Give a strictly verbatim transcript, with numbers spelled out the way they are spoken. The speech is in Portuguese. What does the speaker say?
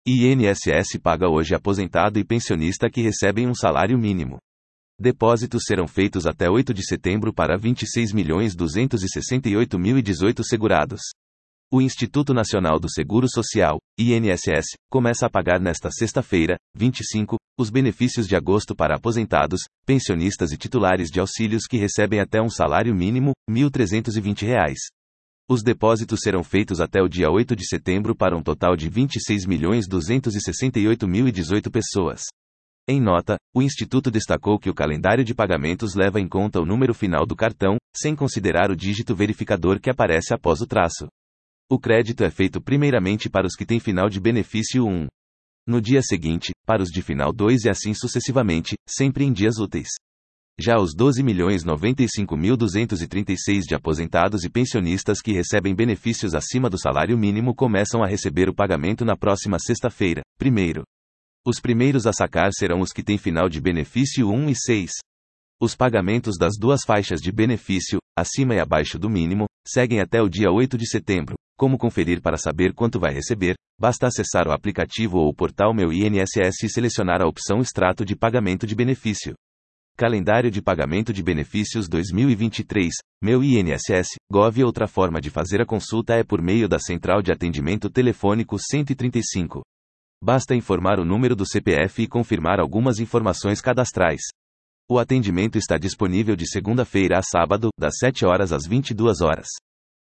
I N S S paga hoje aposentado e pensionista que recebem um salário mínimo. Depósitos serão feitos até oito de setembro para vinte e seis milhões duzentos e sessenta e oito mil e dezoito segurados. O Instituto Nacional do Seguro Social, I N S S, começa a pagar nesta sexta-feira, vinte e cinco, os benefícios de agosto para aposentados, pensionistas e titulares de auxílios que recebem até um salário mínimo, mil trezentos e vinte reais. Os depósitos serão feitos até o dia oito de setembro para um total de vinte e seis milhões duzentos e sessenta e oito mil e dezoito pessoas. Em nota, o Instituto destacou que o calendário de pagamentos leva em conta o número final do cartão, sem considerar o dígito verificador que aparece após o traço. O crédito é feito primeiramente para os que têm final de benefício um. No dia seguinte, para os de final dois e assim sucessivamente, sempre em dias úteis. Já os doze milhões noventa e cinco mil duzentos e trinta e seis de aposentados e pensionistas que recebem benefícios acima do salário mínimo começam a receber o pagamento na próxima sexta-feira, primeiro. Os primeiros a sacar serão os que têm final de benefício um e seis. Os pagamentos das duas faixas de benefício, acima e abaixo do mínimo, seguem até o dia oito de setembro. Como conferir para saber quanto vai receber? Basta acessar o aplicativo ou o portal Meu I N S S e selecionar a opção Extrato de Pagamento de Benefício. Calendário de Pagamento de Benefícios dois mil e vinte e três, Meu I N S S, Gov. Outra forma de fazer a consulta é por meio da Central de Atendimento Telefônico cento e trinta e cinco. Basta informar o número do C P F e confirmar algumas informações cadastrais. O atendimento está disponível de segunda-feira a sábado, das sete horas às vinte e duas horas.